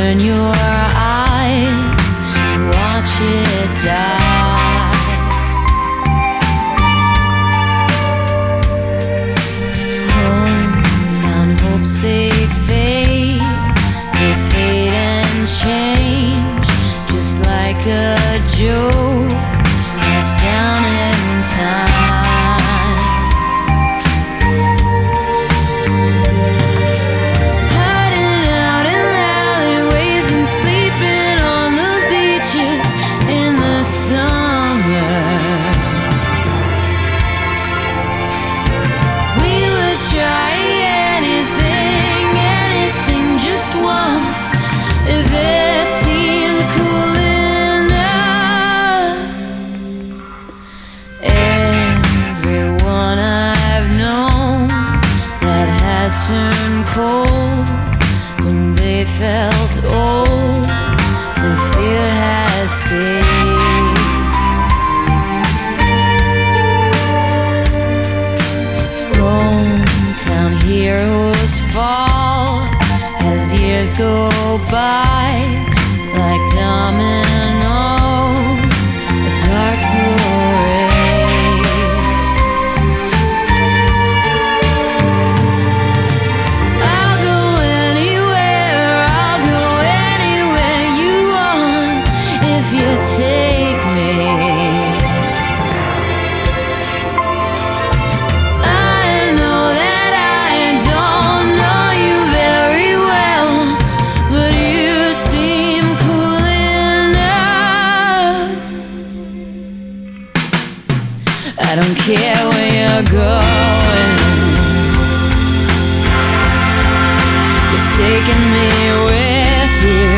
Turn your eyes, watch it die. Hometown hopes they fade and change, just like a joke passed down in time. Turned cold when they felt old. The fear has stayed. Hometown heroes fall as years go by, like dominoes, a dark parade. Take me. I know that I don't know you very well, but you seem cool enough. I don't care where you're going, you're taking me with you.